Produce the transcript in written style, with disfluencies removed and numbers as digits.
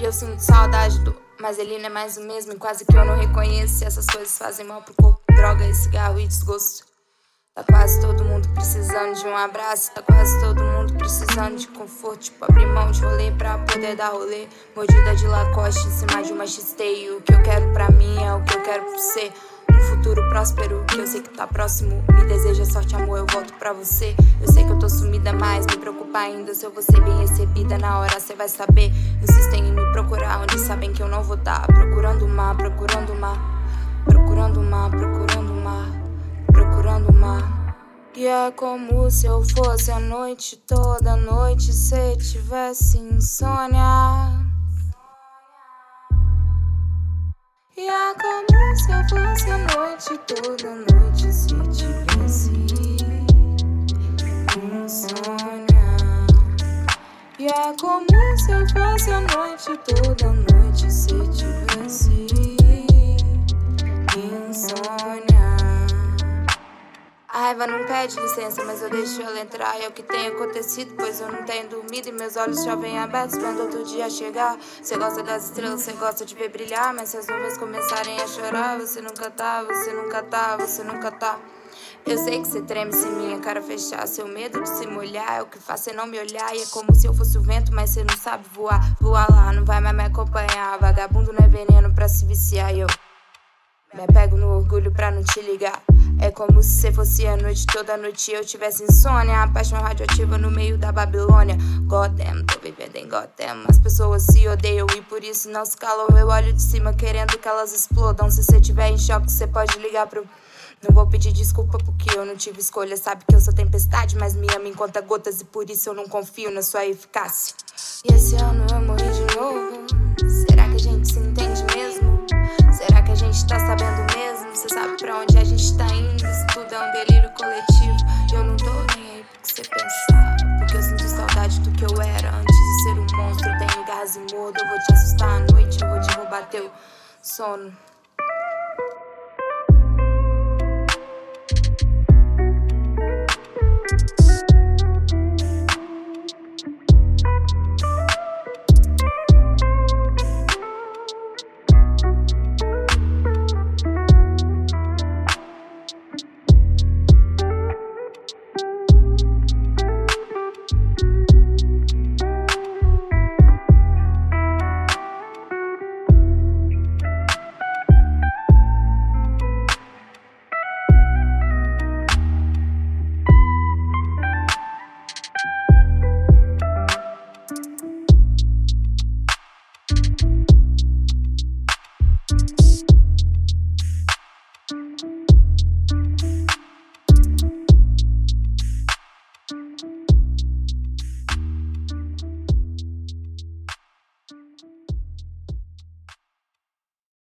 E eu sinto saudade do... Mas ele não é mais o mesmo e quase que eu não reconheço. Se essas coisas fazem mal pro corpo, droga e cigarro e desgosto. Tá quase todo mundo precisando de um abraço. Tá quase todo mundo precisando de conforto. Tipo, abrir mão de rolê pra poder dar rolê. Mordida de Lacoste em cima de uma XT. O que eu quero pra mim é o que eu quero pra você. Um futuro próspero, que eu sei que tá próximo. Me deseja sorte, amor, eu volto pra você. Eu sei que eu tô sumida, mas me preocupa ainda. Se eu vou ser bem recebida, na hora cê vai saber. Insistem em me procurar, onde sabem que eu não vou tá. Procurando uma, procurando uma. Procurando uma, procurando uma. Procurando uma. E é como se eu fosse a noite toda noite, se tivesse insônia. E é como se eu fosse a noite toda noite, se tivesse insônia. E é como se eu fosse a noite toda noite, se tivesse insônia. A raiva não pede licença, mas eu deixo ela entrar. É o que tem acontecido, pois eu não tenho dormido. E meus olhos já vêm abertos, vendo outro dia chegar. Cê gosta das estrelas, cê gosta de ver brilhar. Mas se as nuvens começarem a chorar, você nunca tá, você nunca tá, você nunca tá. Eu sei que cê treme se minha cara fechar. Seu medo de se molhar é o que faz cê não me olhar. E é como se eu fosse o vento, mas cê não sabe voar. Voar lá, não vai mais me acompanhar. Vagabundo não é veneno pra se viciar. E eu me pego no orgulho pra não te ligar. É como se cê fosse a noite toda noite e eu tivesse insônia. A paixão radioativa no meio da Babilônia. Gotham, tô vivendo em Gotham. As pessoas se odeiam e por isso não se calam. Eu olho de cima querendo que elas explodam. Se cê tiver em choque, cê pode ligar pro... Não vou pedir desculpa porque eu não tive escolha. Sabe que eu sou tempestade, mas me ama em conta gotas. E por isso eu não confio na sua eficácia. E esse ano eu morri de novo. Será que a gente se entende mesmo? Será que a gente tá sabendo mesmo? Cê sabe pra onde a gente tá indo? Isso tudo é um delírio coletivo. E eu não tô nem aí pro que cê pensar. Porque eu sinto saudade do que eu era antes de ser um monstro. Eu tenho garras e mordo. Eu vou te assustar à noite, eu vou te roubar teu sono.